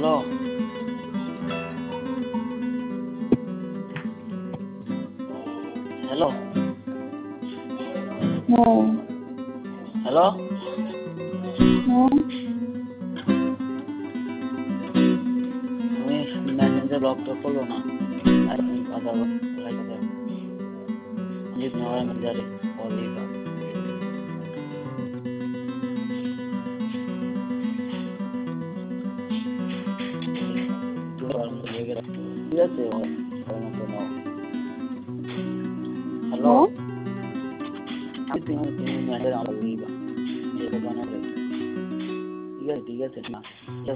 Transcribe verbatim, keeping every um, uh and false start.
hello hello হ্যাঁ hello হ্যাঁ তুমি মেসেঞ্জার ব্লক তো করলো না আর কথা লাইকা দাও জিত নয় মেসেঞ্জারে কল দিবা তুমি আর মতো হয়ে গেল ঠিক আছে ওর মতো নাও হ্যালো হ্যাঁ আমি তুমি তুমি মেসেঞ্জার আমার দিবা যে দোকানে ঠিক আছে ঠিক আছে না